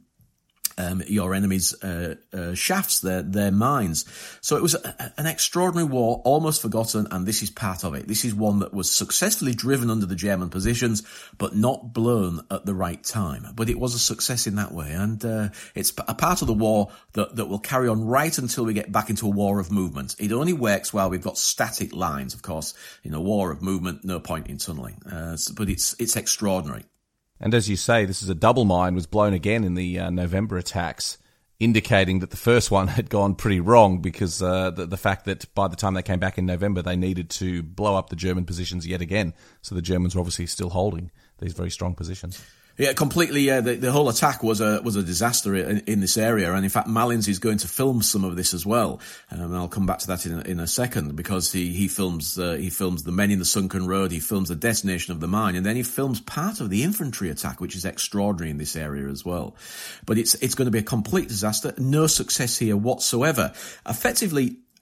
Um, your enemy's uh, uh, shafts, their their mines. So it was a, an extraordinary war, almost forgotten, and this is part of it. This is one that was successfully driven under the German positions, but not blown at the right time. But it was a success in that way, and uh, it's a part of the war that, that will carry on right until we get back into a war of movement. It only works while we've got static lines, of course. In a war of movement, no point in tunnelling. Uh, but it's it's extraordinary. And as you say, this is a double mine, was blown again in the uh, November attacks, indicating that the first one had gone pretty wrong, because uh, the, the fact that by the time they came back in November, they needed to blow up the German positions yet again. So the Germans were obviously still holding these very strong positions. Yeah, completely. Uh, the, the whole attack was a was a disaster in, in this area, and in fact, Malins is going to film some of this as well. Um, and I'll come back to that in a, in a second, because he he films uh, he films the men in the sunken road, he films the detonation of the mine, and then he films part of the infantry attack, which is extraordinary in this area as well. But it's it's going to be a complete disaster. No success here whatsoever. Effectively,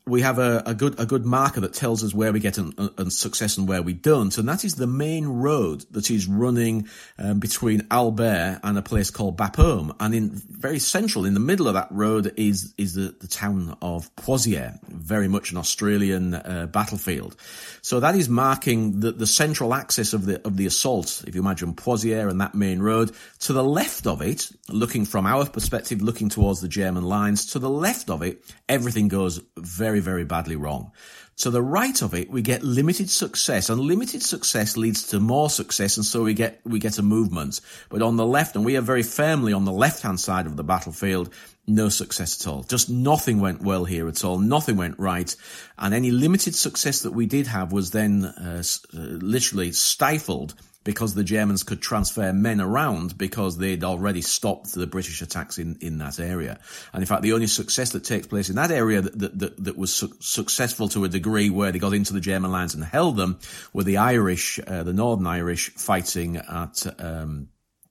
we have a, a good a good marker that tells us where we get an, an success and where we don't, and that is the main road that is running um, between Albert and a place called Bapaume. And in very central, in the middle of that road, is is the, the town of Pozières, very much an Australian uh, battlefield. So that is marking the, the central axis of the of the assault. If you imagine Pozières and that main road, to the left of it, looking from our perspective, looking towards the German lines, to the left of it, everything goes very, very badly wrong. To the right of it, we get limited success, and limited success leads to more success, and so we get we get a movement. But on the left, and we are very firmly on the left-hand side of the battlefield, no success at all. Just nothing went well here at all. Nothing went right. And any limited success that we did have was then uh, uh, literally stifled, because the Germans could transfer men around because they'd already stopped the British attacks in, in that area. And in fact, the only success that takes place in that area that, that, that, that was su- successful to a degree where they got into the German lines and held them were the Irish, uh, the Northern Irish, fighting at um,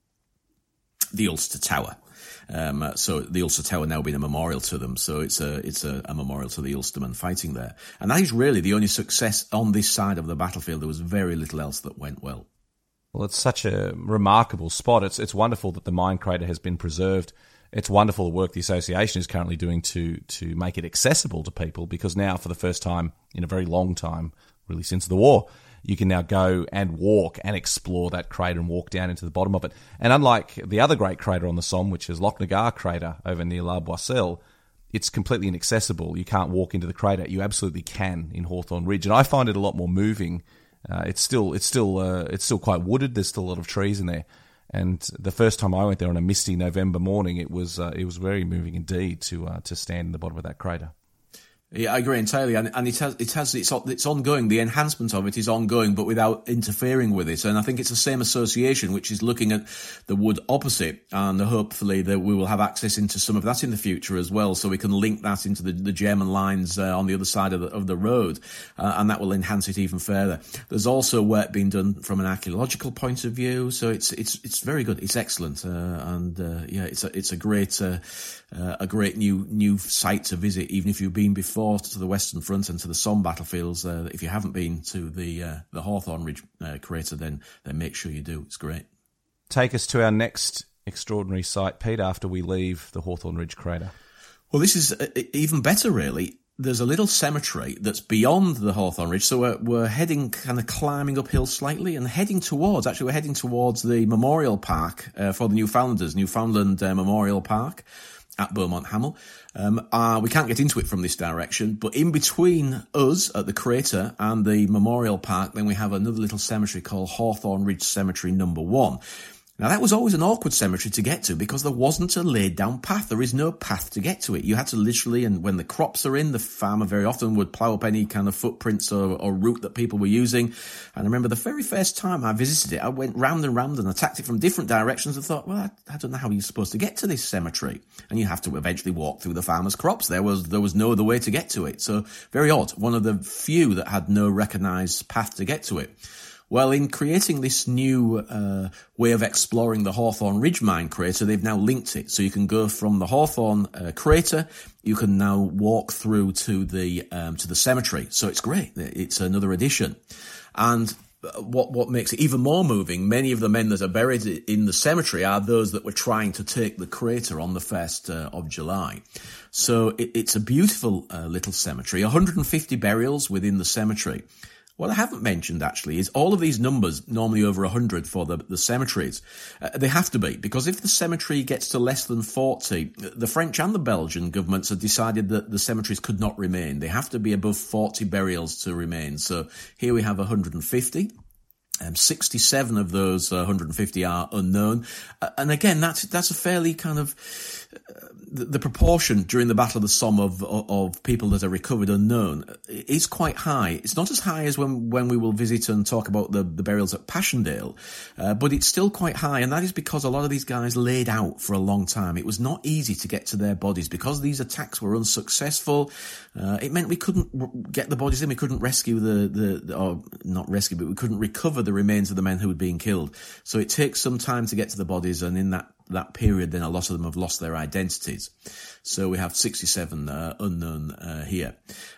the Ulster Tower. Um, so the Ulster Tower now being a memorial to them. So it's a it's a, a memorial to the Ulstermen fighting there. And that is really the only success on this side of the battlefield. There was very little else that went well. Well, it's such a remarkable spot. It's it's wonderful that the mine crater has been preserved. It's wonderful the work the association is currently doing to to make it accessible to people, because now, for the first time in a very long time, really since the war, you can now go and walk and explore that crater and walk down into the bottom of it. And unlike the other great crater on the Somme, which is Lochnagar crater over near La Boisselle, it's completely inaccessible. You can't walk into the crater. You absolutely can in Hawthorn Ridge, and I find it a lot more moving. Uh, it's still, it's still, uh, it's still quite wooded. There's still a lot of trees in there. And the first time I went there on a misty November morning, it was, uh, it was very moving indeed to, uh, to stand in the bottom of that crater. Yeah, I agree entirely, and, and it has it has it's it's ongoing. The enhancement of it is ongoing, but without interfering with it. And I think it's the same association which is looking at the wood opposite, and hopefully that we will have access into some of that in the future as well, so we can link that into the, the German lines uh, on the other side of the, of the road, uh, and that will enhance it even further. There's also work being done from an archaeological point of view, so it's it's it's very good. It's excellent, uh, and uh, yeah, it's a it's a great uh, uh, a great new new site to visit, even if you've been before to the Western Front and to the Somme battlefields. Uh, if you haven't been to the uh, the Hawthorn Ridge uh, crater, then then make sure you do. It's great. Take us to our next extraordinary site, Pete, after we leave the Hawthorn Ridge crater. Well, this is uh, even better, really. There's a little cemetery that's beyond the Hawthorn Ridge, so we're, we're heading, kind of climbing uphill slightly and heading towards, actually we're heading towards the Memorial Park uh, for the Newfoundlanders, Newfoundland uh, Memorial Park at Beaumont Hamel. Um, uh, we can't get into it from this direction, but in between us at the crater and the Memorial Park, then we have another little cemetery called Hawthorn Ridge Cemetery Number One. Now, that was always an awkward cemetery to get to because there wasn't a laid down path. There is no path to get to it. You had to literally, and when the crops are in, the farmer very often would plough up any kind of footprints or, or route that people were using. And I remember the very first time I visited it, I went round and round and attacked it from different directions and thought, well, I, I don't know how you're supposed to get to this cemetery. And you have to eventually walk through the farmer's crops. There was, there was no other way to get to it. So very odd. One of the few that had no recognised path to get to it. Well, in creating this new uh, way of exploring the Hawthorn Ridge mine crater, they've now linked it. So you can go from the Hawthorn uh, crater, you can now walk through to the um, to the cemetery. So it's great. It's another addition. And what what makes it even more moving, many of the men that are buried in the cemetery are those that were trying to take the crater on the first uh, of July. So it, it's a beautiful uh, little cemetery, one hundred fifty burials within the cemetery. What I haven't mentioned, actually, is all of these numbers, normally over one hundred for the, the cemeteries, uh, they have to be, because if the cemetery gets to less than forty, the French and the Belgian governments have decided that the cemeteries could not remain. They have to be above forty burials to remain. So here we have one hundred fifty. Um, sixty-seven of those uh, one hundred fifty are unknown. Uh, and again, that's that's a fairly kind of... Uh, the, the proportion during the Battle of the Somme of, of, of people that are recovered unknown is quite high. It's not as high as when, when we will visit and talk about the, the burials at Passchendaele, uh, but it's still quite high, and that is because a lot of these guys laid out for a long time. It was not easy to get to their bodies. Because these attacks were unsuccessful, uh, it meant we couldn't r- get the bodies in, we couldn't rescue the, the, the, or not rescue, but we couldn't recover the remains of the men who had been killed. So it takes some time to get to the bodies, and in that that period, then a lot of them have lost their identities. So we have sixty-seven uh, unknown uh, here.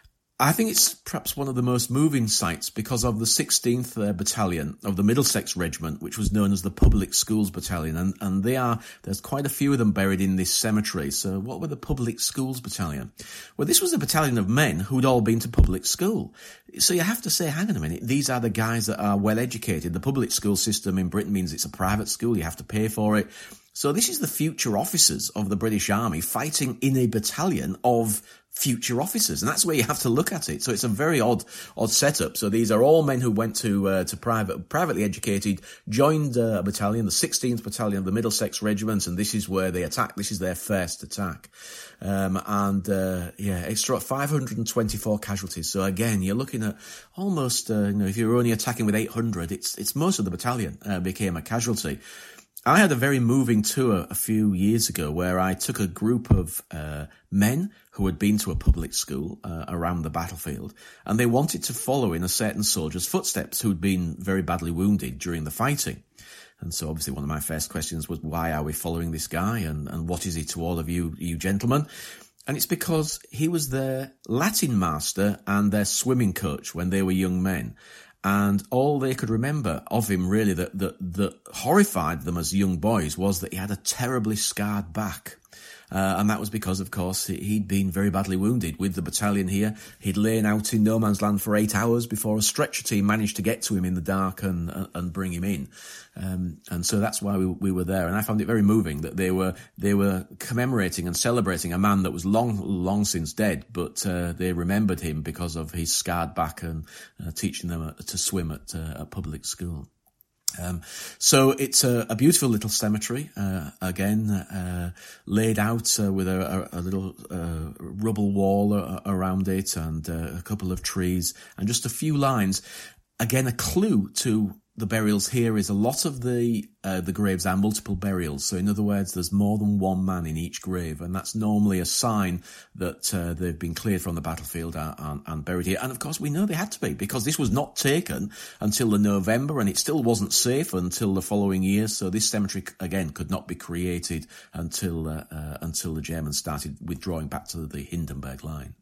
I think it's perhaps one of the most moving sights because of the sixteenth uh, Battalion of the Middlesex Regiment, which was known as the Public Schools Battalion, and, and they are, there's quite a few of them buried in this cemetery. So what were the Public Schools Battalion? Well, this was a battalion of men who'd all been to public school. So you have to say, hang on a minute, these are the guys that are well educated. The public school system in Britain means it's a private school, you have to pay for it. So this is the future officers of the British Army fighting in a battalion of future officers, and that's where you have to look at it. So it's a very odd, odd setup. So these are all men who went to uh, to private, privately educated, joined uh, a battalion, the sixteenth Battalion of the Middlesex Regiment, and this is where they attack. This is their first attack, um, and uh, yeah, it struck five hundred twenty-four casualties. So again, you're looking at almost, uh, you know, if you're only attacking with eight hundred, it's it's most of the battalion uh, became a casualty. I had a very moving tour a few years ago where I took a group of uh, men who had been to a public school uh, around the battlefield, and they wanted to follow in a certain soldier's footsteps who'd been very badly wounded during the fighting. And so obviously one of my first questions was, why are we following this guy, and, and what is he to all of you, you gentlemen? And it's because he was their Latin master and their swimming coach when they were young men. And all they could remember of him, really, that, that, that horrified them as young boys, was that he had a terribly scarred back. Uh, and that was because, of course, he'd been very badly wounded with the battalion here. He'd lain out in no man's land for eight hours before a stretcher team managed to get to him in the dark and and, and bring him in. Um, and so that's why we, we were there. And I found it very moving that they were they were commemorating and celebrating a man that was long, long since dead, but uh, they remembered him because of his scarred back and uh, teaching them to swim at uh, a public school. Um, so it's a, a beautiful little cemetery, uh, again, uh, laid out uh, with a, a, a little uh, rubble wall uh, around it, and uh, a couple of trees and just a few lines. Again, a clue to the burials here is a lot of the uh, the graves are multiple burials. So in other words, there's more than one man in each grave, and that's normally a sign that uh, they've been cleared from the battlefield and, and, and buried here. And of course, we know they had to be, because this was not taken until the November, and it still wasn't safe until the following year. So this cemetery again could not be created until uh, uh, until the Germans started withdrawing back to the Hindenburg Line.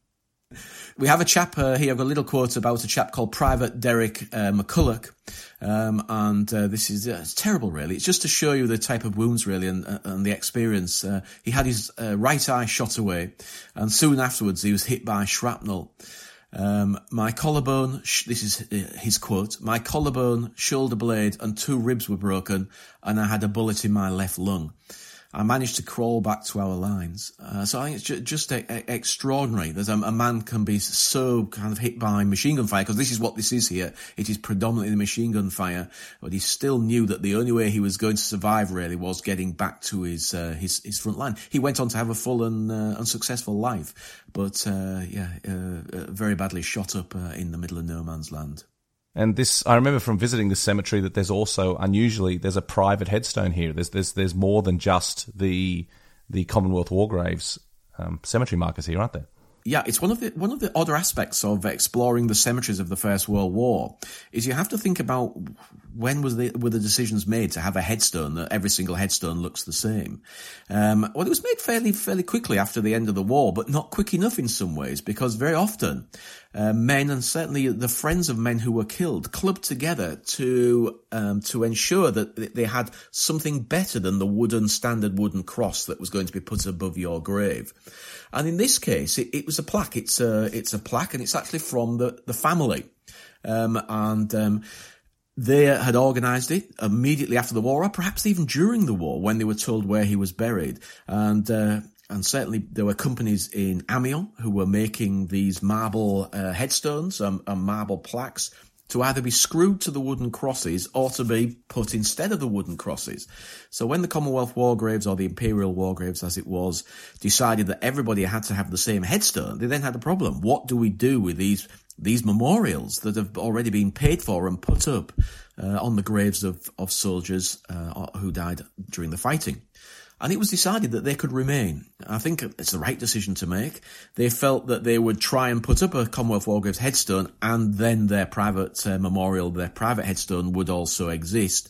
We have a chap uh, here, I've got a little quote about a chap called Private Derek uh, McCulloch, um, and uh, this is uh, it's terrible, really. It's just to show you the type of wounds, really, and, uh, and the experience. Uh, he had his uh, right eye shot away, and soon afterwards he was hit by shrapnel. Um, my collarbone, sh- this is uh, his quote, my collarbone, shoulder blade and two ribs were broken, and I had a bullet in my left lung. I managed to crawl back to our lines. Uh, so I think it's ju- just a- a- extraordinary that a, a man can be so kind of hit by machine gun fire, because this is what this is here. It is predominantly the machine gun fire, but he still knew that the only way he was going to survive, really, was getting back to his uh, his, his front line. He went on to have a full and uh, unsuccessful life, but uh, yeah, uh, uh, very badly shot up uh, in the middle of no man's land. And this, I remember from visiting the cemetery that there's also, unusually, there's a private headstone here. There's there's there's more than just the the Commonwealth War Graves um, cemetery markers here, aren't there? Yeah, it's one of the one of the odder aspects of exploring the cemeteries of the First World War is you have to think about when was the, were the decisions made to have a headstone that every single headstone looks the same. Um, well, it was made fairly fairly quickly after the end of the war, but not quick enough in some ways, because very often uh, men, and certainly the friends of men who were killed, clubbed together to um, to ensure that they had something better than the wooden standard wooden cross that was going to be put above your grave. And in this case, it, it was a plaque. It's a, it's a plaque, and it's actually from the, the family. Um, and um, they had organised it immediately after the war, or perhaps even during the war, when they were told where he was buried. And uh, and certainly there were companies in Amiens who were making these marble uh, headstones and, and marble plaques to either be screwed to the wooden crosses or to be put instead of the wooden crosses. So when the Commonwealth War Graves, or the Imperial War Graves as it was, decided that everybody had to have the same headstone, they then had a problem. What do we do with these these memorials that have already been paid for and put up uh, on the graves of, of soldiers uh, who died during the fighting? And it was decided that they could remain. I think it's the right decision to make. They felt that they would try and put up a Commonwealth War Graves headstone, and then their private uh, memorial, their private headstone would also exist.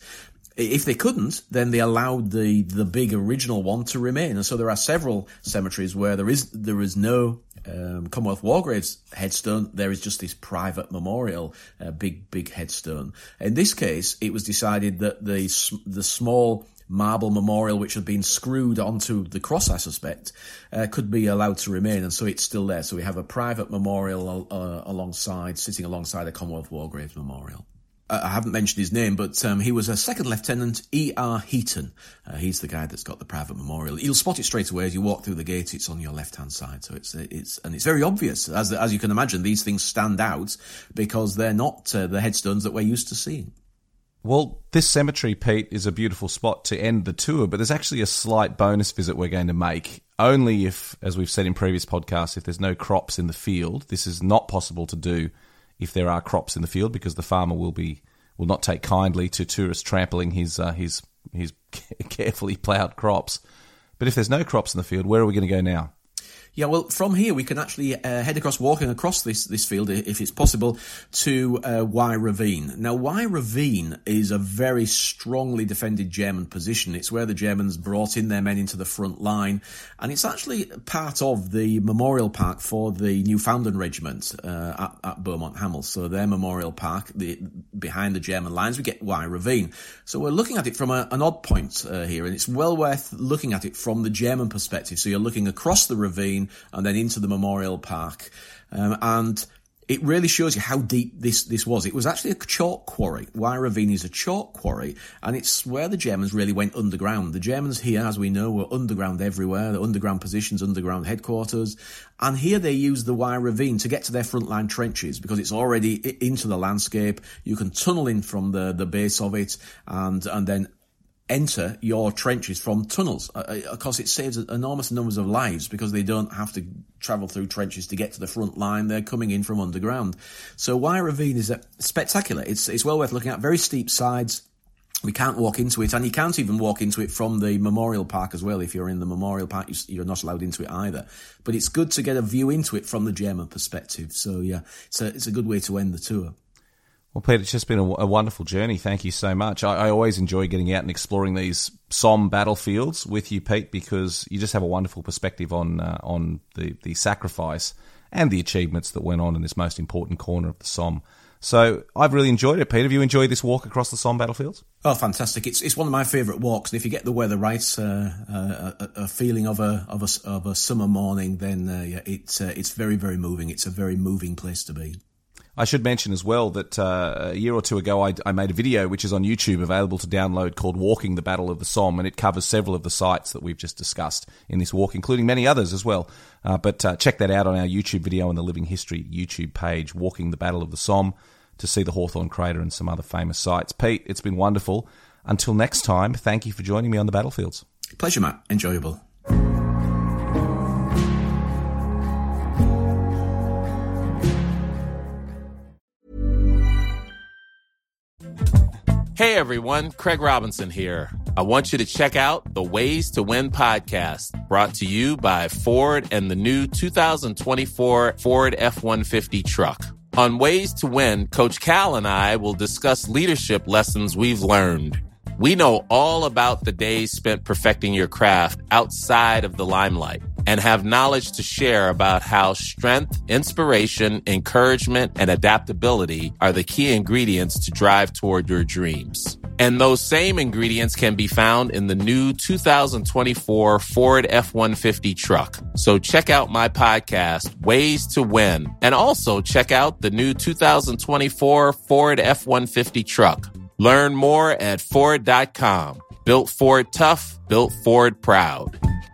If they couldn't, then they allowed the, the big original one to remain. And so there are several cemeteries where there is there is no um, Commonwealth War Graves headstone. There is just this private memorial, uh, big, big headstone. In this case, it was decided that the the small marble memorial, which had been screwed onto the cross, I suspect, uh, could be allowed to remain. And so it's still there. So we have a private memorial uh, alongside, sitting alongside a Commonwealth War Graves memorial. I haven't mentioned his name, but um, he was a Second Lieutenant E R Heaton. Uh, he's the guy that's got the private memorial. You'll spot it straight away as you walk through the gate. It's on your left-hand side, so it's it's and it's very obvious. As as you can imagine, these things stand out because they're not uh, the headstones that we're used to seeing. Well, this cemetery, Pete, is a beautiful spot to end the tour, but there's actually a slight bonus visit we're going to make. Only if, as we've said in previous podcasts, if there's no crops in the field. This is not possible to do if there are crops in the field, because the farmer will be will not take kindly to tourists trampling his uh, his his carefully ploughed crops. But if there's no crops in the field, where are we going to go now? Yeah, well, from here we can actually uh, head across, walking across this, this field, if it's possible, to uh, Wye Ravine. Now, Wye Ravine is a very strongly defended German position. It's where the Germans brought in their men into the front line, and it's actually part of the memorial park for the Newfoundland Regiment uh, at, at Beaumont Hamel. So their memorial park, the, behind the German lines, we get Wye Ravine. So we're looking at it from a, an odd point uh, here, and it's well worth looking at it from the German perspective. So you're looking across the ravine and then into the memorial park. Um, and it really shows you how deep this, this was. It was actually a chalk quarry. Wye Ravine is a chalk quarry, and it's where the Germans really went underground. The Germans here, as we know, were underground everywhere. The underground positions, underground headquarters. And here they used the Wye Ravine to get to their frontline trenches because it's already into the landscape. You can tunnel in from the, the base of it and, and then enter your trenches from tunnels. Uh, of course, it saves enormous numbers of lives because they don't have to travel through trenches to get to the front line. They're coming in from underground. So Wye Ravine is a, spectacular. It's, it's well worth looking at. Very steep sides. We can't walk into it, and you can't even walk into it from the memorial park as well. If you're in the memorial park, you're not allowed into it either. But it's good to get a view into it from the German perspective. So yeah, it's a, it's a good way to end the tour. Well, Pete, it's just been a, a wonderful journey. Thank you so much. I, I always enjoy getting out and exploring these Somme battlefields with you, Pete, because you just have a wonderful perspective on uh, on the, the sacrifice and the achievements that went on in this most important corner of the Somme. So I've really enjoyed it, Pete. Have you enjoyed this walk across the Somme battlefields? Oh, fantastic! It's it's one of my favourite walks. And if you get the weather right, uh, uh, a, a feeling of a of a of a summer morning, then uh, yeah, it's uh, it's very very moving. It's a very moving place to be. I should mention as well that uh, a year or two ago I, I made a video which is on YouTube available to download called Walking the Battle of the Somme, and it covers several of the sites that we've just discussed in this walk, including many others as well. Uh, but uh, check that out on our YouTube video on the Living History YouTube page, Walking the Battle of the Somme, to see the Hawthorne Crater and some other famous sites. Pete, it's been wonderful. Until next time, thank you for joining me on the battlefields. Pleasure, Matt. Enjoyable. Hey everyone, Craig Robinson here. I want you to check out the Ways to Win podcast, brought to you by Ford and the new two thousand twenty-four Ford F one fifty truck. On Ways to Win, Coach Cal and I will discuss leadership lessons we've learned. We know all about the days spent perfecting your craft outside of the limelight and have knowledge to share about how strength, inspiration, encouragement, and adaptability are the key ingredients to drive toward your dreams. And those same ingredients can be found in the new two thousand twenty-four Ford F one fifty truck. So check out my podcast, Ways to Win, and also check out the new two thousand twenty-four Ford F one fifty truck. Learn more at Ford dot com. Built Ford tough, built Ford proud.